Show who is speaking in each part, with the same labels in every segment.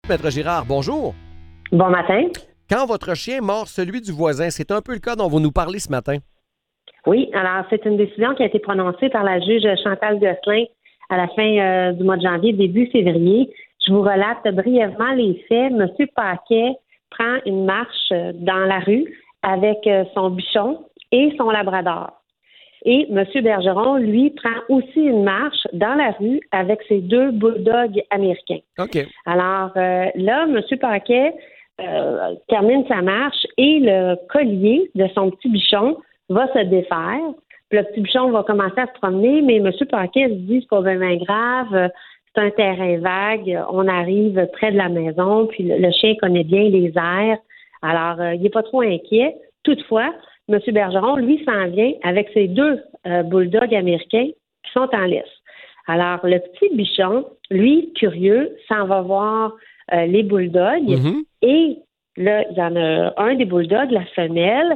Speaker 1: Maître Girard, bonjour.
Speaker 2: Bon matin.
Speaker 1: Quand votre chien mord celui du voisin, c'est un peu le cas dont vous nous parlez ce matin.
Speaker 2: Oui, alors c'est une décision qui a été prononcée par la juge Chantal Gosselin à la fin du mois de janvier, début février. Je vous relate brièvement les faits. Monsieur Paquet prend une marche dans la rue avec son bichon et son labrador. Et M. Bergeron, lui, prend aussi une marche dans la rue avec ses 2 bulldogs américains.
Speaker 1: OK.
Speaker 2: Alors là, M. Paquet termine sa marche et le collier de son petit bichon va se défaire. Puis le petit bichon va commencer à se promener, mais M. Paquet se dit, c'est pas vraiment grave, c'est un terrain vague, on arrive près de la maison, puis le chien connaît bien les airs, alors il n'est pas trop inquiet. Toutefois, M. Bergeron, lui, s'en vient avec ses 2 bulldogs américains qui sont en laisse. Alors, le petit bichon, lui, curieux, s'en va voir les bulldogs et là, il y en a un des bulldogs, la femelle,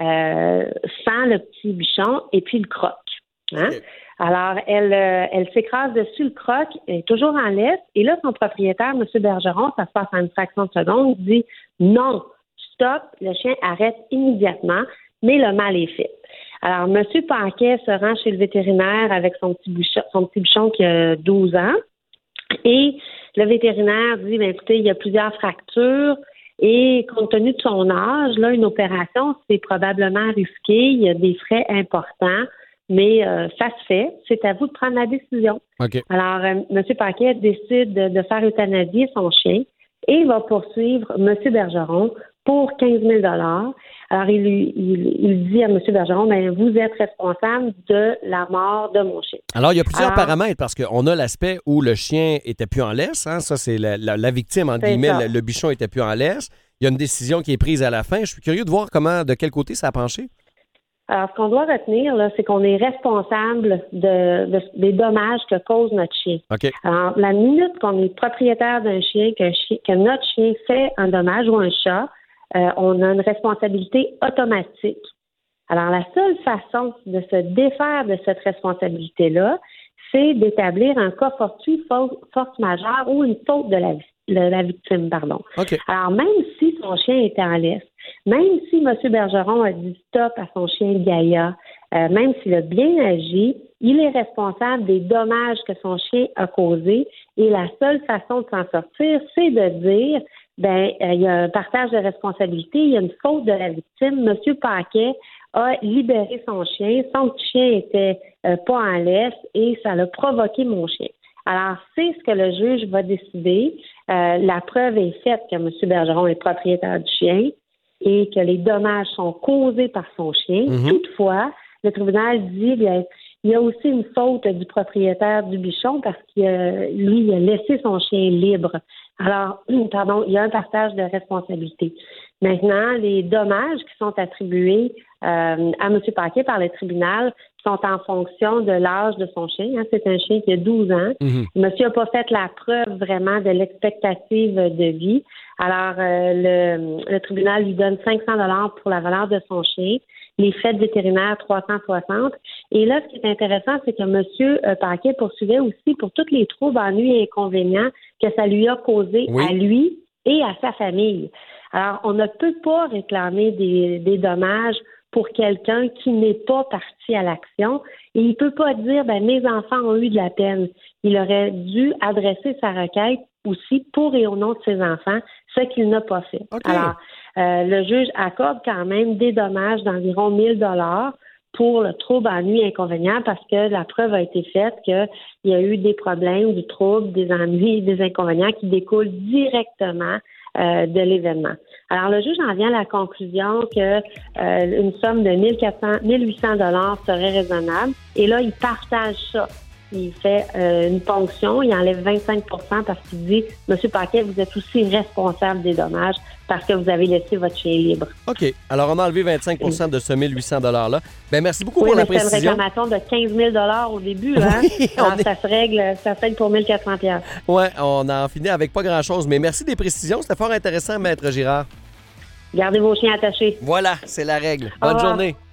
Speaker 2: sent le petit bichon et puis le croque. Hein? Okay. Alors, elle s'écrase dessus le croc, elle est toujours en laisse. Et là, son propriétaire, M. Bergeron, ça se passe en une fraction de seconde, dit non, stop, le chien arrête immédiatement, mais le mal est fait. Alors, M. Paquet se rend chez le vétérinaire avec son petit bichon qui a 12 ans. Et le vétérinaire dit, écoutez, il y a plusieurs fractures. Et compte tenu de son âge, là, une opération, c'est probablement risqué. Il y a des frais importants, mais ça se fait. C'est à vous de prendre la décision.
Speaker 1: Okay.
Speaker 2: Alors, M. Paquet décide de faire euthanasier son chien et il va poursuivre M. Bergeron pour 15 000 $. Alors, il dit à M. Bergeron, vous êtes responsable de la mort de mon chien.
Speaker 1: Alors, il y a plusieurs paramètres parce qu'on a l'aspect où le chien était plus en laisse. Hein? Ça, c'est la victime, entre guillemets, le bichon était plus en laisse. Il y a une décision qui est prise à la fin. Je suis curieux de voir de quel côté ça a penché.
Speaker 2: Alors, ce qu'on doit retenir, là, c'est qu'on est responsable des dommages que cause notre chien.
Speaker 1: Okay.
Speaker 2: Alors, la minute qu'on est propriétaire d'un chien, que notre chien fait un dommage ou un chat, on a une responsabilité automatique. Alors, la seule façon de se défaire de cette responsabilité-là, c'est d'établir un cas fortuit, force majeure ou une faute de la victime.
Speaker 1: Okay.
Speaker 2: Alors, même si son chien était en laisse, même si M. Bergeron a dit stop à son chien Gaïa, même s'il a bien agi, il est responsable des dommages que son chien a causés et la seule façon de s'en sortir, c'est de dire il y a un partage de responsabilité, il y a une faute de la victime. M. Paquet a libéré son chien chien était pas en laisse et ça l'a provoqué mon chien. Alors, c'est ce que le juge va décider. La preuve est faite que M. Bergeron est propriétaire du chien et que les dommages sont causés par son chien. Toutefois, le tribunal dit il y a aussi une faute du propriétaire du bichon parce qu'il a laissé son chien libre. Alors, il y a un partage de responsabilité. Maintenant, les dommages qui sont attribués à M. Paquet par le tribunal sont en fonction de l'âge de son chien. Hein. C'est un chien qui a 12 ans. Monsieur n'a pas fait la preuve vraiment de l'expectative de vie. Alors, le tribunal lui donne 500 $ pour la valeur de son chien. Les frais de vétérinaire, 360. Et là, ce qui est intéressant, c'est que M. Paquet poursuivait aussi pour tous les troubles, ennuis et inconvénients que ça lui a causé à lui et à sa famille. Alors, on ne peut pas réclamer des dommages pour quelqu'un qui n'est pas parti à l'action. Et il ne peut pas dire, mes enfants ont eu de la peine. Il aurait dû adresser sa requête aussi pour et au nom de ses enfants, ce qu'il n'a pas fait.
Speaker 1: Okay.
Speaker 2: Alors, le juge accorde quand même des dommages d'environ 1 000 $ pour le trouble, ennui, inconvénient, parce que la preuve a été faite qu'il y a eu des problèmes, du trouble, des ennuis, des inconvénients qui découlent directement de l'événement. Alors, le juge en vient à la conclusion que une somme de 1 800 $ serait raisonnable. Et là, il partage ça. Il fait une ponction, il enlève 25 % parce qu'il dit « Monsieur Paquet, vous êtes aussi responsable des dommages parce que vous avez laissé votre chien libre. »
Speaker 1: OK. Alors, on a enlevé 25 % de ce 1 800 $-là. Merci beaucoup pour la précision.
Speaker 2: C'est une réclamation de 15 000 $ au début. Hein? Alors, ça se règle pour 1 400 $.
Speaker 1: Oui, on a en fini avec pas grand-chose. Mais merci des précisions. C'était fort intéressant, Maître Girard.
Speaker 2: Gardez vos chiens attachés.
Speaker 1: Voilà, c'est la règle. Bonne journée.